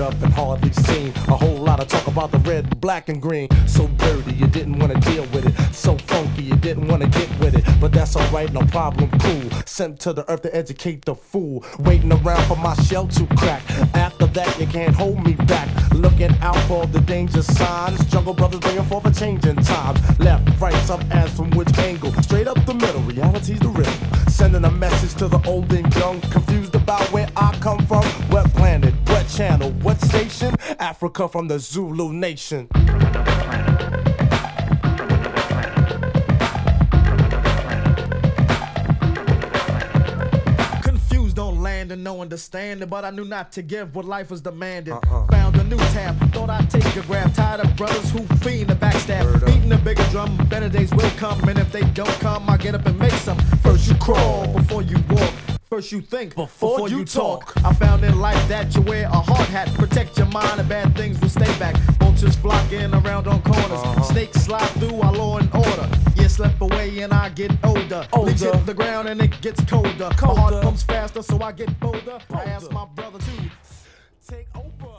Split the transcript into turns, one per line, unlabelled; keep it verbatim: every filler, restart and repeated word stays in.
of and hardly seen. A whole lot of talk about the red, black, and green. So dirty, you didn't want to deal with it. So funky, you didn't want to get with it. But that's alright, no problem, cool. Sent to the earth to educate the fool. Waiting around for my shell to crack. After that, you can't hold me back. Looking out for the danger signs. Jungle Brothers bringing forth a change in times. Left, right, some ass from which angle? Straight up the middle, reality's the riddle. Sending a message to the old and young. Confused about where I come from. What planet, what channel, what station? Africa from the Zulu nation. Confused on land and no understanding, but I knew not to give what life was demanding. Uh-uh. Found a new tab, thought I'd take a grab. Tired of brothers who fiend the backstab. Beating a bigger drum, better days will come. And if they don't come, I get up and make some. First you crawl before you walk. First you think before, before you, you talk. talk. I found in life that you wear a hard hat. Protect your mind and bad things will stay back. Vultures flocking around on corners. Uh-huh. Snakes slide through our law and order. You slip away and I get older. older. Leaves hit the ground and it gets colder. colder. My heart pumps faster so I get bolder. bolder. I asked my brother to take over.